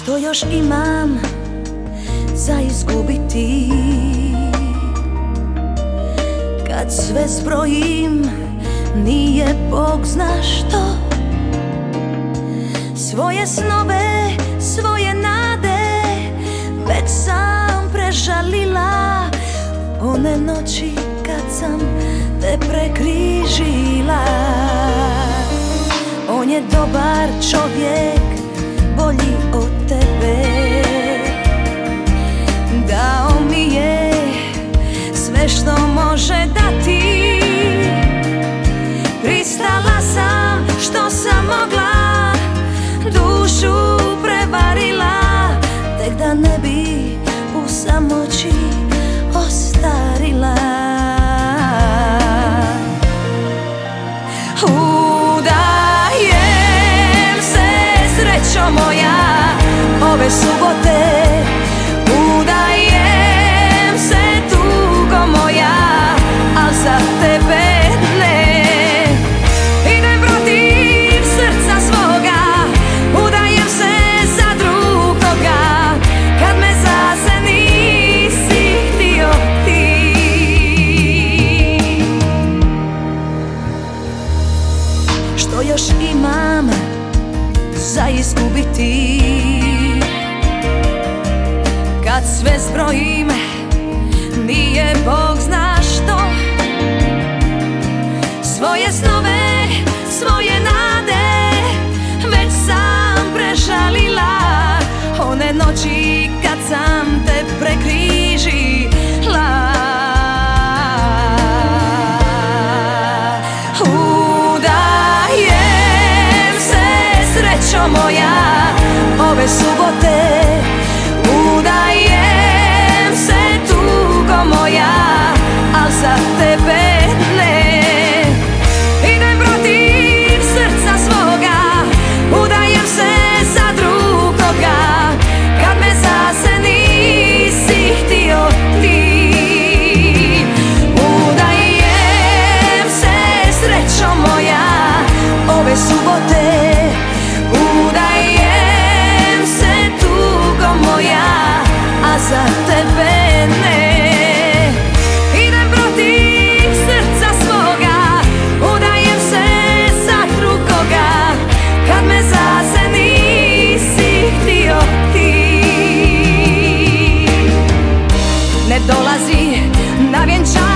Što još imam za izgubiti? Kad sve zbrojim, nije Bog zna što. Svoje snove, svoje nade već sam prežalila. One noći kad sam te prekrižila. On je dobar čovjek, bolji od tebe. Dao mi je sve što može dati. Pristala sam što sam mogla, dušu prevarila, tek da ne bi u samoći ostarila. Udajem se, srećo moja, ove subote. Udajem se, tugo moja, al za tebe ne. Idem protiv srca svoga, udajem se za drugoga, kad me zase nisi htio ti. Što još imam za izgubiti? Kad sve zbrojim, nije Bog zna što. Svoje snove, svoje nade već sam prežalila. One noći kad sam te prekrižila. Udajem se, srećo moja, ove subote. Udajem se, tugo moja, al za tebe ne. Idem protiv srca svoga, udajem se za drugoga, kad me zase nisi htio ti. Udajem se, srećo moja, ove subote. Udajem se, tugo moja, a za tebe ne. Idem protiv srca svoga, udajem se za drugoga, kad me zase nisi htio ti. Ne dolazi na vjenčanje